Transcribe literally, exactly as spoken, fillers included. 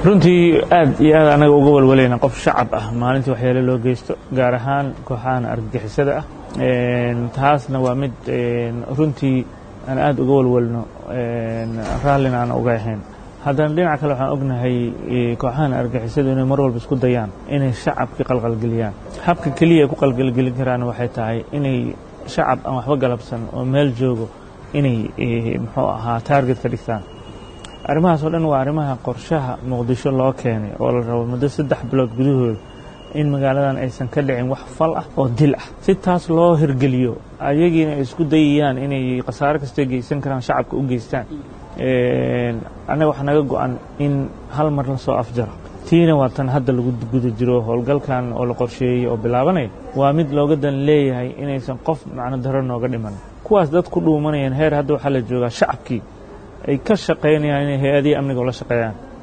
runtii aad iyo aad anaga uga walwalayna qof shacab ah maalintii waxyaalo loo geysto gaar ahaan kooxahan argagixisada ah taasna waa mid runtii aan aad uga walwalno raallina aan uga ahayn haddana dhinaca kale waxaan ognahay kooxahan argagixisadu inay mar walba isku dayaan inay shacabkii qalqalgeliyaan habka keliya ay ku qalqalgelin karaan waxay tahay inay shacab aan waxba galabsan oo meel joogo inay muxuu ahaa target ka dhigtaan arrimahaas oo dhan waa arrimaha qorshaha muqdisho loo keenay oo la rabo muddo saddex bilood gudahooda in magaaladan aysan ka dhicin wax fal ah oo dil ah si taas loo hirgeliyo ayagiina ay isku dayayaan inay khasaare kasta geysan karaan shacabka u geystaan annaga waxaa naga go-an in hal mar la soo afjaro tiina waa tan hadda lagu guda jiro howlgalkan oo la qorsheeyey oo bilaabanaya waa mid looga dan leeyahay inaysan qof macno daro nooga dhiman kuwaas dad ku dhuumanayaan heer hadda waxaa la joogaa shacabkii ay ka shaqaynayaan inay hay-adihii amniga ula shaqeeyaan